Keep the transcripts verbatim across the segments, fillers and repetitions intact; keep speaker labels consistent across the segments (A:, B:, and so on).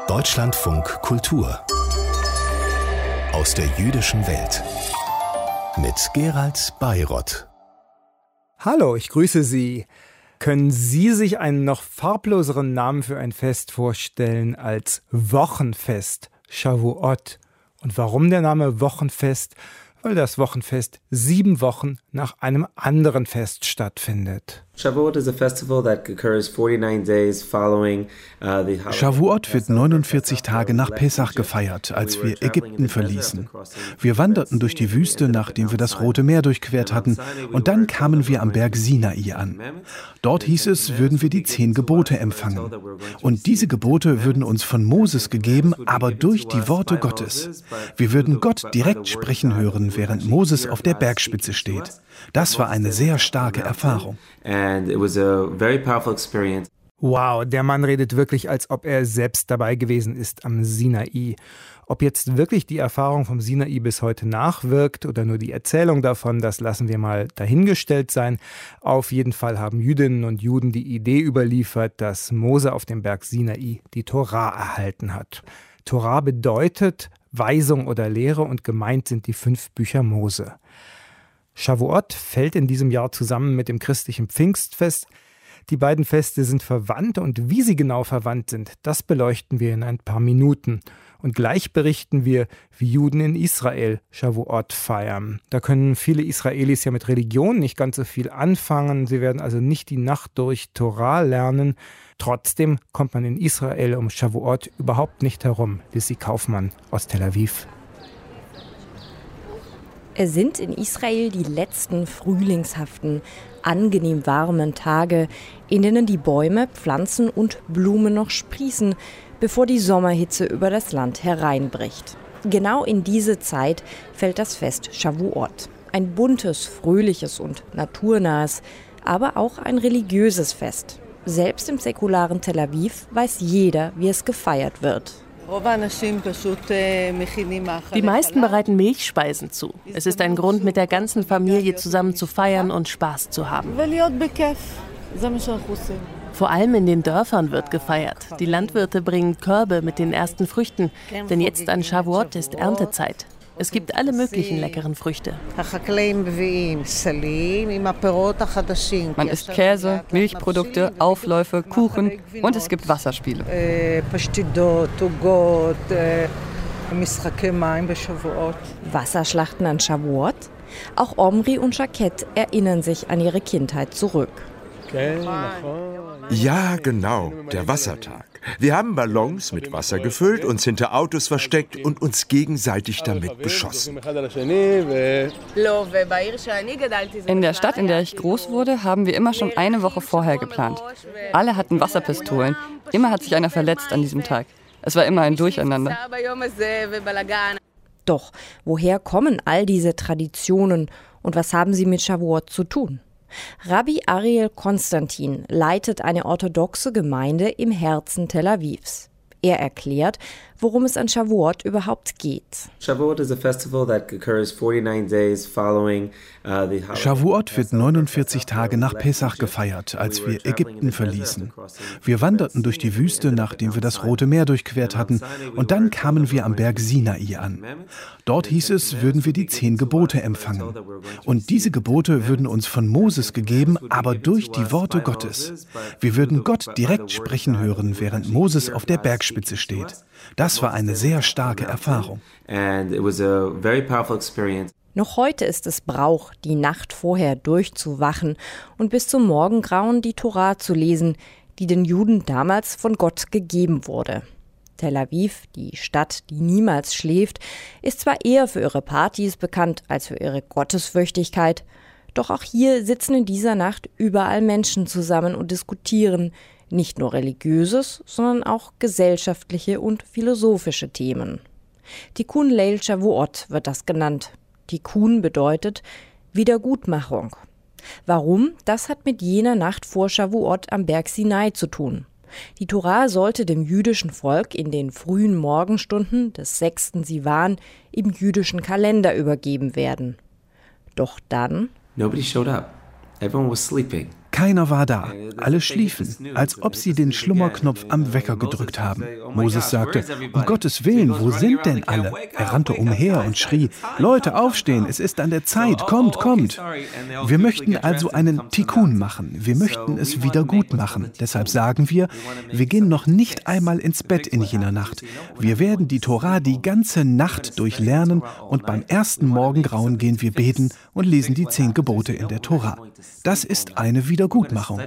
A: Deutschlandfunk Kultur aus der jüdischen Welt mit Gerald Beiroth.
B: Hallo, ich grüße Sie. Können Sie sich einen noch farbloseren Namen für ein Fest vorstellen als Wochenfest, Shavuot? Und warum der Name Wochenfest? Weil das Wochenfest sieben Wochen nach einem anderen Fest stattfindet.
C: Shavuot is a festival that occurs forty-nine days following uh, the
D: Shavuot wird neunundvierzig Tage nach Pessach gefeiert, als wir Ägypten verließen. Wir wanderten durch die Wüste, nachdem wir das Rote Meer durchquert hatten, und dann kamen wir am Berg Sinai an. Dort hieß es, würden wir die zehn Gebote empfangen. Und diese Gebote würden uns von Moses gegeben, aber durch die Worte Gottes. Wir würden Gott direkt sprechen hören, während Moses auf der Bergspitze steht. Das war eine sehr starke Erfahrung.
C: And it was a very powerful experience.
B: Wow, der Mann redet wirklich, als ob er selbst dabei gewesen ist am Sinai. Ob jetzt wirklich die Erfahrung vom Sinai bis heute nachwirkt oder nur die Erzählung davon, das lassen wir mal dahingestellt sein. Auf jeden Fall haben Jüdinnen und Juden die Idee überliefert, dass Mose auf dem Berg Sinai die Tora erhalten hat. Tora bedeutet Weisung oder Lehre und gemeint sind die fünf Bücher Mose. Shavuot fällt in diesem Jahr zusammen mit dem christlichen Pfingstfest. Die beiden Feste sind verwandt und wie sie genau verwandt sind, das beleuchten wir in ein paar Minuten. Und gleich berichten wir, wie Juden in Israel Shavuot feiern. Da können viele Israelis ja mit Religion nicht ganz so viel anfangen. Sie werden also nicht die Nacht durch Torah lernen. Trotzdem kommt man in Israel um Shavuot überhaupt nicht herum. Lissy Kaufmann aus Tel Aviv.
E: Es sind in Israel die letzten frühlingshaften, angenehm warmen Tage, in denen die Bäume, Pflanzen und Blumen noch sprießen, bevor die Sommerhitze über das Land hereinbricht. Genau in diese Zeit fällt das Fest Shavuot. Ein buntes, fröhliches und naturnahes, aber auch ein religiöses Fest. Selbst im säkularen Tel Aviv weiß jeder, wie es gefeiert wird.
F: Die meisten bereiten Milchspeisen zu. Es ist ein Grund, mit der ganzen Familie zusammen zu feiern und Spaß zu haben. Vor allem in den Dörfern wird gefeiert. Die Landwirte bringen Körbe mit den ersten Früchten, denn jetzt an Shavuot ist Erntezeit. Es gibt alle möglichen leckeren Früchte.
G: Man isst Käse, Milchprodukte, Aufläufe, Kuchen und es gibt Wasserspiele.
E: Wasserschlachten an Shavuot? Auch Omri und Jacquette erinnern sich an ihre Kindheit zurück.
H: Ja, genau, der Wassertag. Wir haben Ballons mit Wasser gefüllt, uns hinter Autos versteckt und uns gegenseitig damit beschossen.
G: In der Stadt, in der ich groß wurde, haben wir immer schon eine Woche vorher geplant. Alle hatten Wasserpistolen. Immer hat sich einer verletzt an diesem Tag. Es war immer ein Durcheinander.
E: Doch, woher kommen all diese Traditionen und was haben sie mit Shavuot zu tun? Rabbi Ariel Konstantin leitet eine orthodoxe Gemeinde im Herzen Tel Avivs. Er erklärt, worum es an Shavuot überhaupt geht.
C: Shavuot is a festival that occurs forty-nine days following uh, the
D: Shavuot wird neunundvierzig Tage nach Pessach gefeiert, als wir Ägypten verließen. Wir wanderten durch die Wüste, nachdem wir das Rote Meer durchquert hatten, und dann kamen wir am Berg Sinai an. Dort hieß es, würden wir die zehn Gebote empfangen. Und diese Gebote würden uns von Moses gegeben, aber durch die Worte Gottes. Wir würden Gott direkt sprechen hören, während Moses auf der Bergspitze steht. Das war eine sehr starke Erfahrung.
C: And it was a very powerful experience.
E: Noch heute ist es Brauch, die Nacht vorher durchzuwachen und bis zum Morgengrauen die Tora zu lesen, die den Juden damals von Gott gegeben wurde. Tel Aviv, die Stadt, die niemals schläft, ist zwar eher für ihre Partys bekannt als für ihre Gottesfürchtigkeit, doch auch hier sitzen in dieser Nacht überall Menschen zusammen und diskutieren, nicht nur religiöses, sondern auch gesellschaftliche und philosophische Themen. Tikkun Leil Shavuot wird das genannt. Tikkun bedeutet Wiedergutmachung. Warum? Das hat mit jener Nacht vor Shavuot am Berg Sinai zu tun. Die Tora sollte dem jüdischen Volk in den frühen Morgenstunden des sechsten Sivan im jüdischen Kalender übergeben werden. Doch dann
C: Nobody showed up. Everyone was sleeping.
D: Keiner war da. Alle schliefen, als ob sie den Schlummerknopf am Wecker gedrückt haben. Moses sagte, um Gottes Willen, wo sind denn alle? Er rannte umher und schrie, Leute, aufstehen, es ist an der Zeit, kommt, kommt. Wir möchten also einen Tikkun machen. Wir möchten es wieder gut machen. Deshalb sagen wir, wir gehen noch nicht einmal ins Bett in jener Nacht. Wir werden die Tora die ganze Nacht durchlernen und beim ersten Morgengrauen gehen wir beten und lesen die zehn Gebote in der Tora. Das ist eine Wiedergutmachung.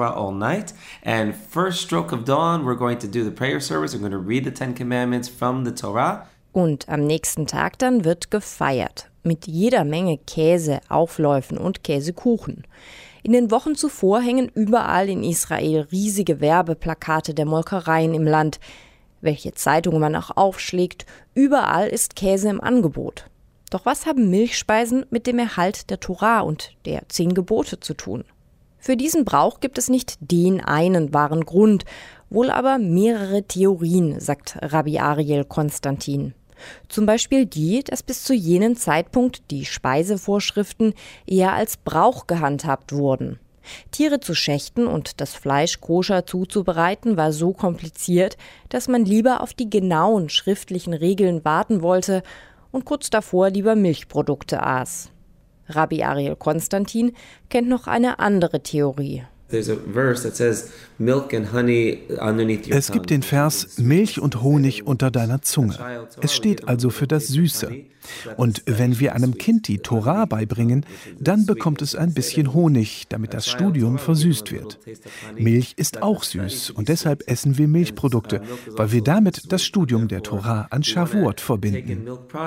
E: Und am nächsten Tag dann wird gefeiert. Mit jeder Menge Käse, Aufläufen und Käsekuchen. In den Wochen zuvor hängen überall in Israel riesige Werbeplakate der Molkereien im Land. Welche Zeitung man auch aufschlägt, überall ist Käse im Angebot. Doch was haben Milchspeisen mit dem Erhalt der Tora und der zehn Gebote zu tun? Für diesen Brauch gibt es nicht den einen wahren Grund, wohl aber mehrere Theorien, sagt Rabbi Ariel Konstantin. Zum Beispiel die, dass bis zu jenem Zeitpunkt die Speisevorschriften eher als Brauch gehandhabt wurden. Tiere zu schächten und das Fleisch koscher zuzubereiten war so kompliziert, dass man lieber auf die genauen schriftlichen Regeln warten wollte und kurz davor lieber Milchprodukte aß. Rabbi Ariel Konstantin kennt noch eine andere Theorie.
C: Es
D: gibt den Vers Milch und Honig unter deiner Zunge. Es steht also für das Süße. Und wenn wir einem Kind die Tora beibringen, dann bekommt es ein bisschen Honig, damit das Studium versüßt wird. Milch ist auch süß und deshalb essen wir Milchprodukte, weil wir damit das Studium der Tora an Shavuot verbinden.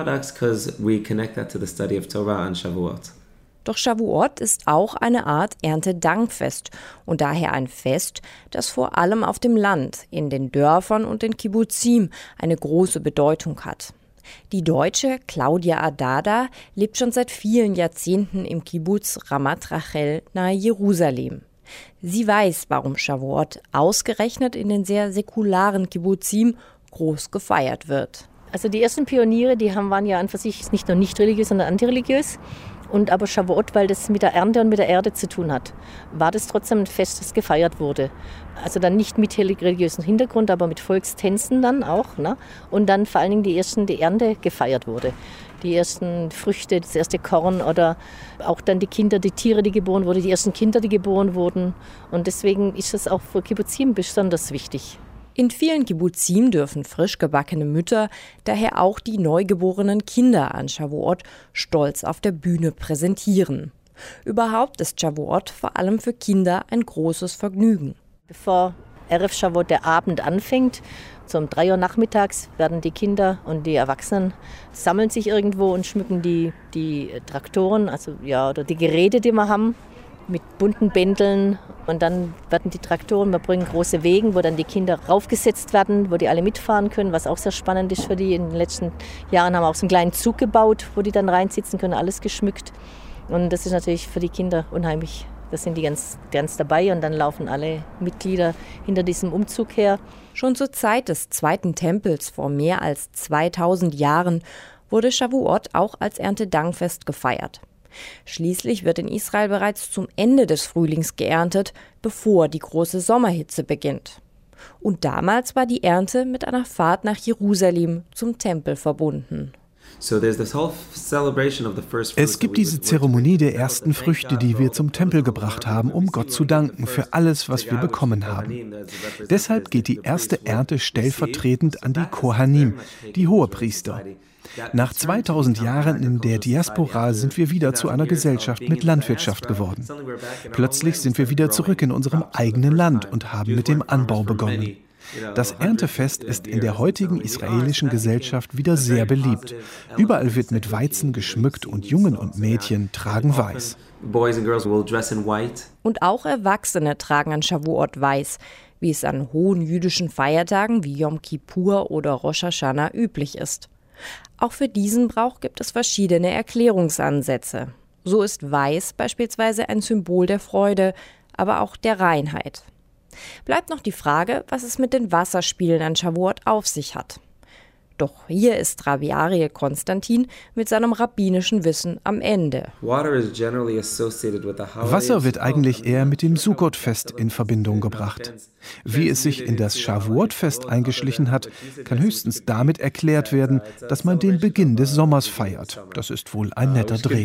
E: Doch Shavuot ist auch eine Art Erntedankfest und daher ein Fest, das vor allem auf dem Land, in den Dörfern und den Kibbuzim eine große Bedeutung hat. Die Deutsche Claudia Adada lebt schon seit vielen Jahrzehnten im Kibbuz Ramat Rachel nahe Jerusalem. Sie weiß, warum Shavuot ausgerechnet in den sehr säkularen Kibbuzim groß gefeiert wird.
I: Also die ersten Pioniere, die haben, waren ja an für sich nicht nur nicht religiös, sondern antireligiös. Und aber Shavuot, weil das mit der Ernte und mit der Erde zu tun hat, war das trotzdem ein Fest, das gefeiert wurde. Also dann nicht mit religiösem Hintergrund, aber mit Volkstänzen dann auch. Ne? Und dann vor allen Dingen die ersten, die Ernte gefeiert wurde. Die ersten Früchte, das erste Korn oder auch dann die Kinder, die Tiere, die geboren wurden, die ersten Kinder, die geboren wurden. Und deswegen ist es auch für Kibbuzim besonders wichtig.
E: In vielen Kibbuzim dürfen frisch gebackene Mütter daher auch die neugeborenen Kinder an Shavuot stolz auf der Bühne präsentieren. Überhaupt ist Shavuot vor allem für Kinder ein großes Vergnügen.
I: Bevor Erev Shavuot der Abend anfängt, so um drei Uhr nachmittags werden die Kinder und die Erwachsenen sammeln sich irgendwo und schmücken die, die Traktoren, also ja, oder die Geräte, die wir haben, mit bunten Bändeln. Und dann werden die Traktoren, wir bringen große Wegen, wo dann die Kinder raufgesetzt werden, wo die alle mitfahren können, was auch sehr spannend ist für die. In den letzten Jahren haben wir auch so einen kleinen Zug gebaut, wo die dann reinsitzen können, alles geschmückt. Und das ist natürlich für die Kinder unheimlich. Da sind die ganz, ganz dabei und dann laufen alle Mitglieder hinter diesem Umzug her.
E: Schon zur Zeit des Zweiten Tempels vor mehr als zweitausend Jahren wurde Shavuot auch als Erntedankfest gefeiert. Schließlich wird in Israel bereits zum Ende des Frühlings geerntet, bevor die große Sommerhitze beginnt. Und damals war die Ernte mit einer Fahrt nach Jerusalem zum Tempel verbunden.
D: Es gibt diese Zeremonie der ersten Früchte, die wir zum Tempel gebracht haben, um Gott zu danken für alles, was wir bekommen haben. Deshalb geht die erste Ernte stellvertretend an die Kohanim, die Hohepriester. Nach zweitausend Jahren in der Diaspora sind wir wieder zu einer Gesellschaft mit Landwirtschaft geworden. Plötzlich sind wir wieder zurück in unserem eigenen Land und haben mit dem Anbau begonnen. Das Erntefest ist in der heutigen israelischen Gesellschaft wieder sehr beliebt. Überall wird mit Weizen geschmückt und Jungen und Mädchen tragen weiß.
E: Und auch Erwachsene tragen an Shavuot weiß, wie es an hohen jüdischen Feiertagen wie Yom Kippur oder Rosh Hashanah üblich ist. Auch für diesen Brauch gibt es verschiedene Erklärungsansätze. So ist Weiß beispielsweise ein Symbol der Freude, aber auch der Reinheit. Bleibt noch die Frage, was es mit den Wasserspielen an Shavuot auf sich hat. Doch hier ist Rabbi Aryeh Konstantin mit seinem rabbinischen Wissen am Ende.
D: Wasser wird eigentlich eher mit dem Sukkot-Fest in Verbindung gebracht. Wie es sich in das Shavuot-Fest eingeschlichen hat, kann höchstens damit erklärt werden, dass man den Beginn des Sommers feiert. Das ist wohl ein netter Dreh.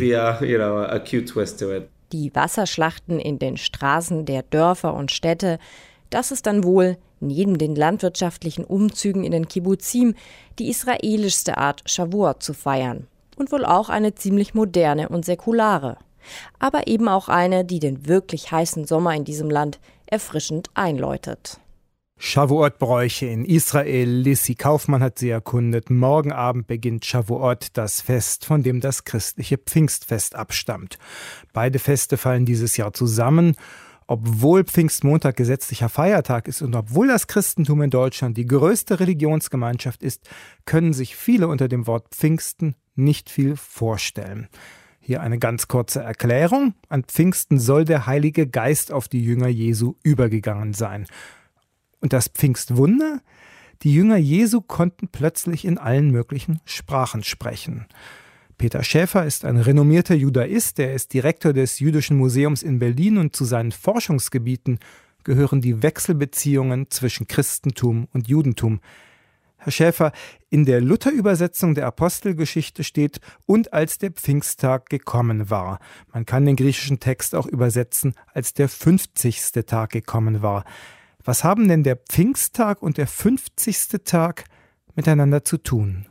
E: Die Wasserschlachten in den Straßen der Dörfer und Städte, das ist dann wohl, neben den landwirtschaftlichen Umzügen in den Kibbuzim, die israelischste Art, Shavuot zu feiern. Und wohl auch eine ziemlich moderne und säkulare. Aber eben auch eine, die den wirklich heißen Sommer in diesem Land erfrischend einläutet.
B: Shavuot-Bräuche in Israel. Lissy Kaufmann hat sie erkundet. Morgen Abend beginnt Shavuot, das Fest, von dem das christliche Pfingstfest abstammt. Beide Feste fallen dieses Jahr zusammen. Obwohl Pfingstmontag gesetzlicher Feiertag ist und obwohl das Christentum in Deutschland die größte Religionsgemeinschaft ist, können sich viele unter dem Wort Pfingsten nicht viel vorstellen. Hier eine ganz kurze Erklärung. An Pfingsten soll der Heilige Geist auf die Jünger Jesu übergegangen sein. Und das Pfingstwunder? Die Jünger Jesu konnten plötzlich in allen möglichen Sprachen sprechen. Peter Schäfer ist ein renommierter Judaist, er ist Direktor des Jüdischen Museums in Berlin und zu seinen Forschungsgebieten gehören die Wechselbeziehungen zwischen Christentum und Judentum. Herr Schäfer, in der Luther-Übersetzung der Apostelgeschichte steht, und als der Pfingsttag gekommen war. Man kann den griechischen Text auch übersetzen, als der fünfzigste Tag gekommen war. Was haben denn der Pfingsttag und der fünfzigste Tag miteinander zu tun?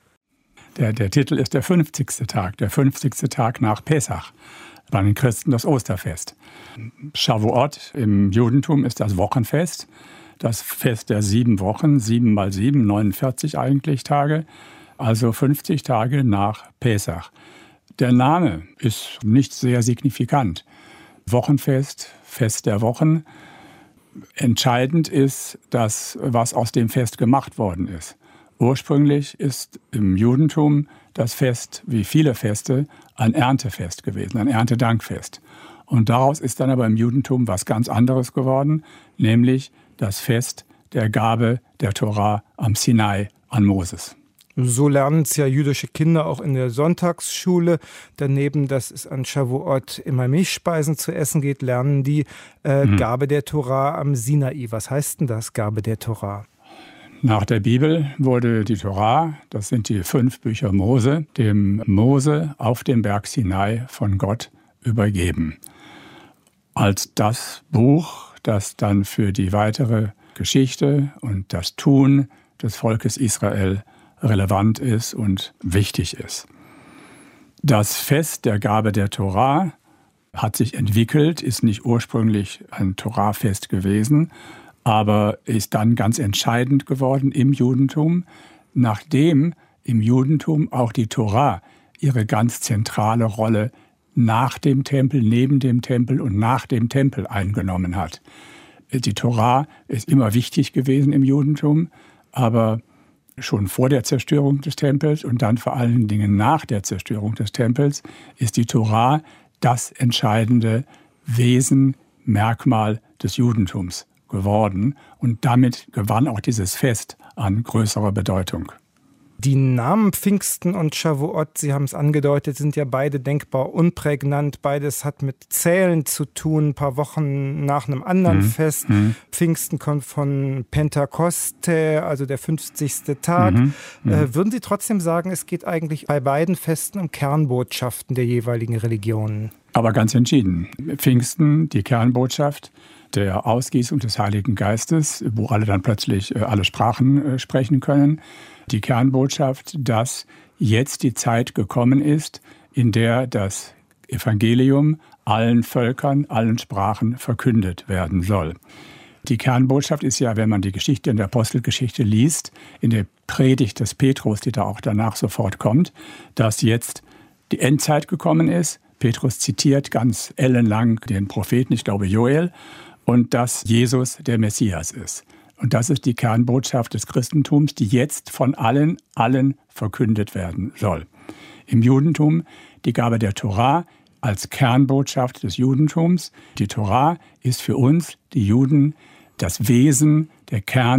J: Der, der Titel ist der fünfzigste Tag, der fünfzigste Tag nach Pesach. Bei den Christen das Osterfest. Shavuot im Judentum ist das Wochenfest, das Fest der sieben Wochen, sieben mal sieben, neunundvierzig eigentlich Tage, also fünfzig Tage nach Pesach. Der Name ist nicht sehr signifikant. Wochenfest, Fest der Wochen. Entscheidend ist das, was aus dem Fest gemacht worden ist. Ursprünglich ist im Judentum das Fest, wie viele Feste, ein Erntefest gewesen, ein Erntedankfest. Und daraus ist dann aber im Judentum was ganz anderes geworden, nämlich das Fest der Gabe der Tora am Sinai an Moses.
B: So lernen es ja jüdische Kinder auch in der Sonntagsschule. Daneben, dass es an Shavuot immer Milchspeisen zu essen geht, lernen die äh, mhm. Gabe der Tora am Sinai. Was heißt denn das, Gabe der Tora?
J: Nach der Bibel wurde die Tora, das sind die fünf Bücher Mose, dem Mose auf dem Berg Sinai von Gott übergeben. Als das Buch, das dann für die weitere Geschichte und das Tun des Volkes Israel relevant ist und wichtig ist. Das Fest der Gabe der Tora hat sich entwickelt, ist nicht ursprünglich ein Torafest gewesen, aber ist dann ganz entscheidend geworden im Judentum, nachdem im Judentum auch die Tora ihre ganz zentrale Rolle nach dem Tempel, neben dem Tempel und nach dem Tempel eingenommen hat. Die Tora ist immer wichtig gewesen im Judentum, aber schon vor der Zerstörung des Tempels und dann vor allen Dingen nach der Zerstörung des Tempels ist die Tora das entscheidende Wesen, Merkmal des Judentums geworden. Und damit gewann auch dieses Fest an größerer Bedeutung.
B: Die Namen Pfingsten und Shavuot, Sie haben es angedeutet, sind ja beide denkbar unprägnant. Beides hat mit Zählen zu tun, ein paar Wochen nach einem anderen mhm. Fest. Mhm. Pfingsten kommt von Pentakoste, also der fünfzigste Tag. Mhm. Äh, würden Sie trotzdem sagen, es geht eigentlich bei beiden Festen um Kernbotschaften der jeweiligen Religionen?
J: Aber ganz entschieden. Pfingsten, die Kernbotschaft der Ausgießung des Heiligen Geistes, wo alle dann plötzlich äh, alle Sprachen äh, sprechen können. Die Kernbotschaft, dass jetzt die Zeit gekommen ist, in der das Evangelium allen Völkern, allen Sprachen verkündet werden soll. Die Kernbotschaft ist ja, wenn man die Geschichte in der Apostelgeschichte liest, in der Predigt des Petrus, die da auch danach sofort kommt, dass jetzt die Endzeit gekommen ist. Petrus zitiert ganz ellenlang den Propheten, ich glaube Joel, und dass Jesus der Messias ist. Und das ist die Kernbotschaft des Christentums, die jetzt von allen, allen verkündet werden soll. Im Judentum die Gabe der Tora als Kernbotschaft des Judentums. Die Tora ist für uns, die Juden, das Wesen, der Kern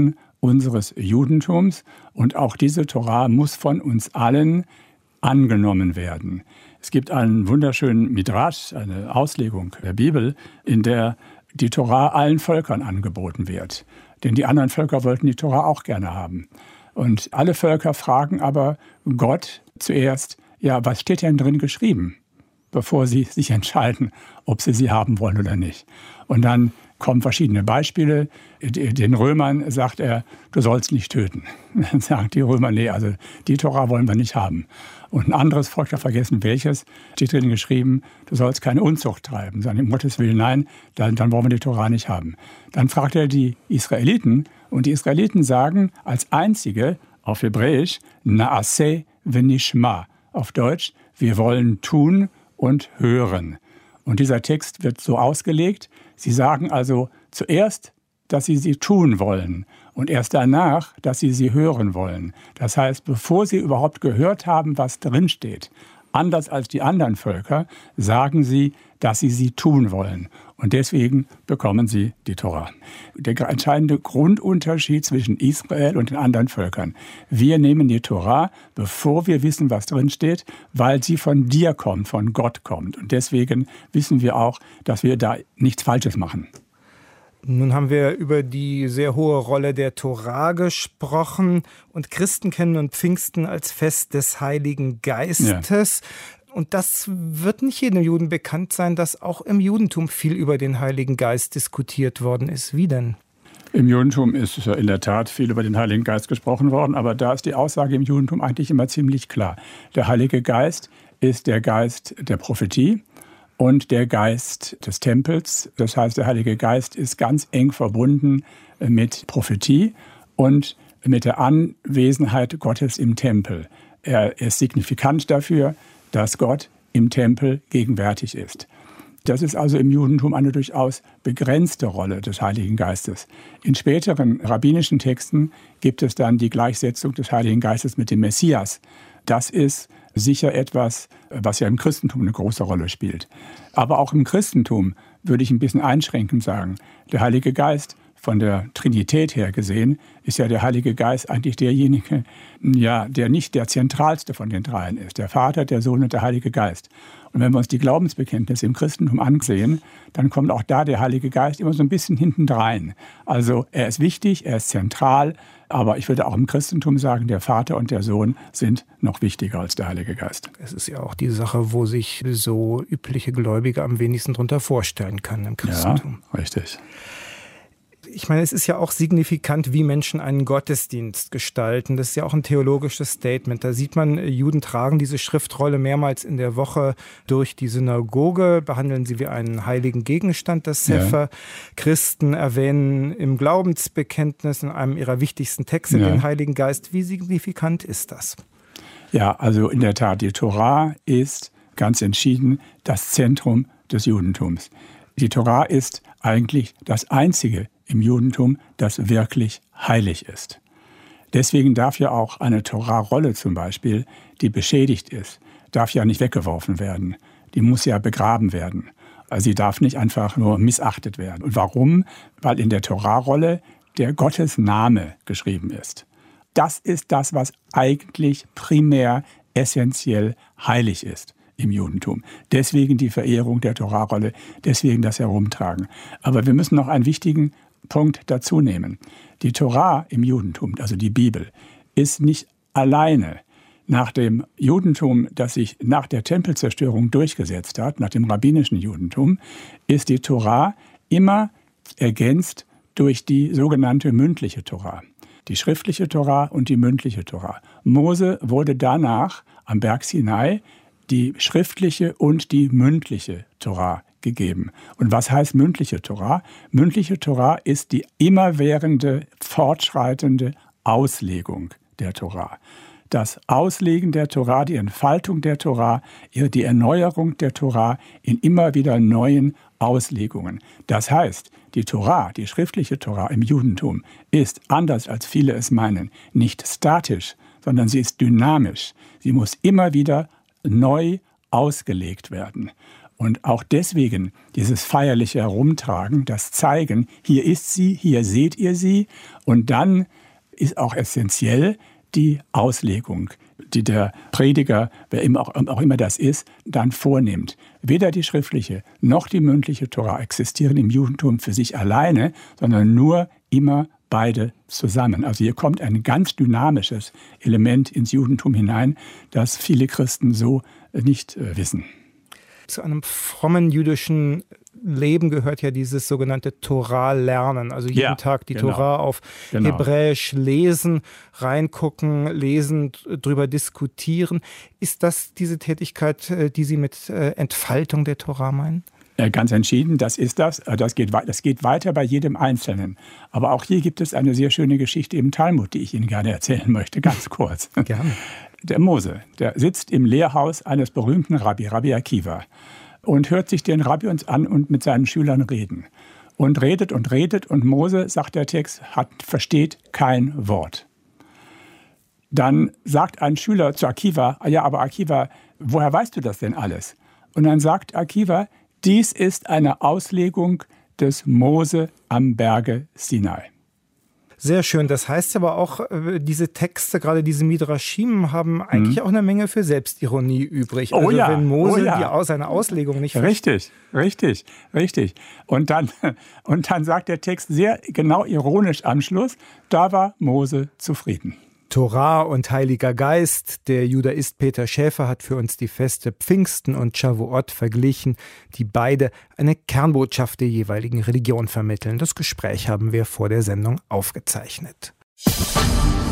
J: unseres Judentums. Und auch diese Tora muss von uns allen angenommen werden. Es gibt einen wunderschönen Midrash, eine Auslegung der Bibel, in der die Tora allen Völkern angeboten wird. Denn die anderen Völker wollten die Tora auch gerne haben. Und alle Völker fragen aber Gott zuerst, ja, was steht denn drin geschrieben, bevor sie sich entscheiden, ob sie sie haben wollen oder nicht. Und dann kommen verschiedene Beispiele. Den Römern sagt er, du sollst nicht töten. Dann sagen die Römer, nee, also die Tora wollen wir nicht haben. Und ein anderes Volk, da vergessen welches, steht drin geschrieben, du sollst keine Unzucht treiben. Sagen, um Gottes Willen, nein, dann, dann wollen wir die Tora nicht haben. Dann fragt er die Israeliten und die Israeliten sagen als einzige auf Hebräisch, Naaseh v'nishma. Auf Deutsch, wir wollen tun und hören. Und dieser Text wird so ausgelegt, sie sagen also zuerst, dass sie sie tun wollen und erst danach, dass sie sie hören wollen. Das heißt, bevor sie überhaupt gehört haben, was drinsteht, anders als die anderen Völker, sagen sie, dass sie sie tun wollen. Und deswegen bekommen sie die Tora. Der entscheidende Grundunterschied zwischen Israel und den anderen Völkern. Wir nehmen die Tora, bevor wir wissen, was drinsteht, weil sie von dir kommt, von Gott kommt. Und deswegen wissen wir auch, dass wir da nichts Falsches machen.
B: Nun haben wir über die sehr hohe Rolle der Tora gesprochen und Christen kennen und Pfingsten als Fest des Heiligen Geistes. Ja. Und das wird nicht jedem Juden bekannt sein, dass auch im Judentum viel über den Heiligen Geist diskutiert worden ist. Wie denn?
J: Im Judentum ist ja in der Tat viel über den Heiligen Geist gesprochen worden, aber da ist die Aussage im Judentum eigentlich immer ziemlich klar. Der Heilige Geist ist der Geist der Prophetie und der Geist des Tempels. Das heißt, der Heilige Geist ist ganz eng verbunden mit Prophetie und mit der Anwesenheit Gottes im Tempel. Er ist signifikant dafür, dass Gott im Tempel gegenwärtig ist. Das ist also im Judentum eine durchaus begrenzte Rolle des Heiligen Geistes. In späteren rabbinischen Texten gibt es dann die Gleichsetzung des Heiligen Geistes mit dem Messias. Das ist sicher etwas, was ja im Christentum eine große Rolle spielt. Aber auch im Christentum würde ich ein bisschen einschränkend sagen, der Heilige Geist, von der Trinität her gesehen, ist ja der Heilige Geist eigentlich derjenige, ja, der nicht der zentralste von den dreien ist. Der Vater, der Sohn und der Heilige Geist. Und wenn wir uns die Glaubensbekenntnisse im Christentum ansehen, dann kommt auch da der Heilige Geist immer so ein bisschen hintendrein. Also er ist wichtig, er ist zentral, aber ich würde auch im Christentum sagen, der Vater und der Sohn sind noch wichtiger als der Heilige Geist.
B: Es ist ja auch die Sache, wo sich so übliche Gläubige am wenigsten darunter vorstellen können im Christentum.
J: Ja, richtig.
B: Ich meine, es ist ja auch signifikant, wie Menschen einen Gottesdienst gestalten. Das ist ja auch ein theologisches Statement. Da sieht man, Juden tragen diese Schriftrolle mehrmals in der Woche durch die Synagoge, behandeln sie wie einen heiligen Gegenstand, das Sefer. Ja. Christen erwähnen im Glaubensbekenntnis in einem ihrer wichtigsten Texte ja. den Heiligen Geist. Wie signifikant ist das?
J: Ja, also in der Tat, die Tora ist ganz entschieden das Zentrum des Judentums. Die Tora ist eigentlich das einzige im Judentum, das wirklich heilig ist. Deswegen darf ja auch eine Tora-Rolle zum Beispiel, die beschädigt ist, darf ja nicht weggeworfen werden. Die muss ja begraben werden. Also sie darf nicht einfach nur missachtet werden. Und warum? Weil in der Tora-Rolle der Gottesname geschrieben ist. Das ist das, was eigentlich primär essentiell heilig ist im Judentum. Deswegen die Verehrung der Tora-Rolle, deswegen das Herumtragen. Aber wir müssen noch einen wichtigen Punkt dazu nehmen. Die Tora im Judentum, also die Bibel, ist nicht alleine nach dem Judentum, das sich nach der Tempelzerstörung durchgesetzt hat, nach dem rabbinischen Judentum, ist die Tora immer ergänzt durch die sogenannte mündliche Tora. Die schriftliche Tora und die mündliche Tora. Mose wurde danach am Berg Sinai die schriftliche und die mündliche Tora gegeben. Und was heißt mündliche Tora? Mündliche Tora ist die immerwährende, fortschreitende Auslegung der Tora. Das Auslegen der Tora, die Entfaltung der Tora, die Erneuerung der Tora in immer wieder neuen Auslegungen. Das heißt, die Tora, die schriftliche Tora im Judentum, ist, anders als viele es meinen, nicht statisch, sondern sie ist dynamisch. Sie muss immer wieder neu ausgelegt werden. Und auch deswegen dieses feierliche Herumtragen, das Zeigen, hier ist sie, hier seht ihr sie. Und dann ist auch essentiell die Auslegung, die der Prediger, wer immer auch, auch immer das ist, dann vornimmt. Weder die schriftliche noch die mündliche Tora existieren im Judentum für sich alleine, sondern nur immer beide zusammen. Also hier kommt ein ganz dynamisches Element ins Judentum hinein, das viele Christen so nicht äh, wissen.
B: Zu einem frommen jüdischen Leben gehört ja dieses sogenannte Torah-Lernen. Also jeden ja, Tag die genau. Torah auf genau. Hebräisch lesen, reingucken, lesen, drüber diskutieren. Ist das diese Tätigkeit, die Sie mit Entfaltung der Torah meinen?
J: Ganz entschieden, das ist das. Das geht, das geht weiter bei jedem Einzelnen. Aber auch hier gibt es eine sehr schöne Geschichte im Talmud, die ich Ihnen gerne erzählen möchte, ganz kurz.
B: Gerne.
J: Der Mose, der sitzt im Lehrhaus eines berühmten Rabbi, Rabbi Akiva, und hört sich den Rabbi uns an und mit seinen Schülern reden. Und redet und redet und Mose, sagt der Text, hat, versteht kein Wort. Dann sagt ein Schüler zu Akiva, ja, aber Akiva, woher weißt du das denn alles? Und dann sagt Akiva, dies ist eine Auslegung des Mose am Berge Sinai.
B: Sehr schön. Das heißt aber auch, diese Texte, gerade diese Midrashim, haben eigentlich mhm. auch eine Menge für Selbstironie übrig. Also
J: oh ja,
B: wenn Mose
J: oh ja.
B: die, seine Auslegung nicht
J: Richtig, richtig, richtig. Und dann, und dann sagt der Text sehr genau ironisch am Schluss, da war Mose zufrieden.
B: Torah und Heiliger Geist. Der Judaist Peter Schäfer hat für uns die Feste Pfingsten und Shavuot verglichen, die beide eine Kernbotschaft der jeweiligen Religion vermitteln. Das Gespräch haben wir vor der Sendung aufgezeichnet.